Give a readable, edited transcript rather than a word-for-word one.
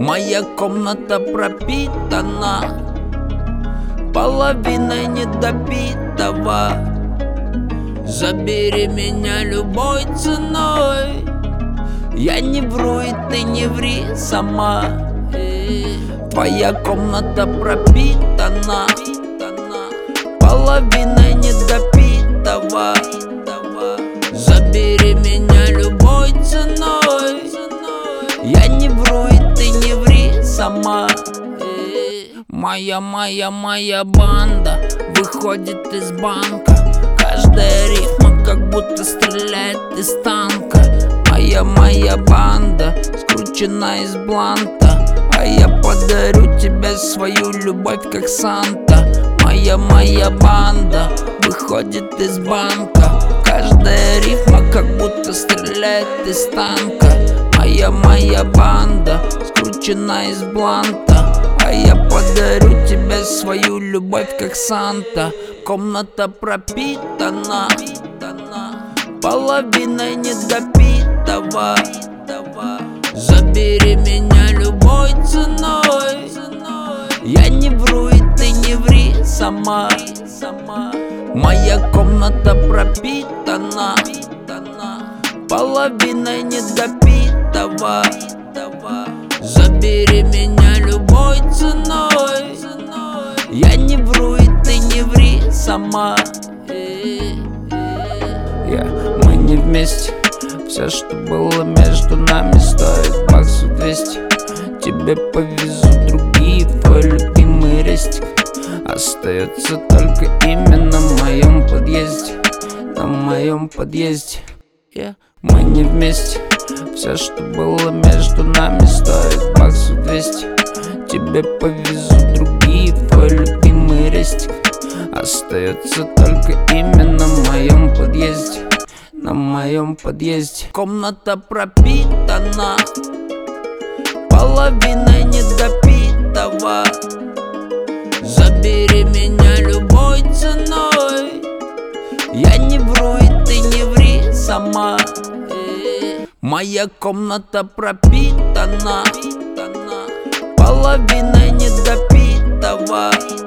Моя комната пропитана половиной недопитого. Забери меня любой ценой. Я не вру, и ты не ври сама. Твоя комната пропитана половиной недопитого. Забери меня любой ценой. Я не вру, и ты не ври сама. Моя банда выходит из банка. Каждая рифма как будто стреляет из танка. Моя банда скручена из бланта, а я подарю тебе свою любовь как Санта. Моя банда выходит из банка. Каждая рифма как будто стреляет из танка. Моя банда скручена из бланта, а я подарю тебе свою любовь как Санта. Комната пропитана половиной недопитого. Забери меня любой ценой. Я не вру, и ты не ври сама. Моя комната пропитана половиной недопитого. Забери меня любой ценой. Я не вру, и ты не ври сама. Мы не вместе. Все, что было между нами, стоит баксов 200. Тебе повезу другие, твой любимый рестик. Остается только именно в моем подъезде. На моем подъезде. Мы не вместе. Все, что было между нами, стоит баксов 200. Тебе повезу другие, твой любимый рестик. Остается только именно в моем подъезде. На моем подъезде. Комната пропитана половиной недопитого. Забери меня любой ценой. Я не вру, и ты не ври сама. Моя комната пропитана половиной недопитого.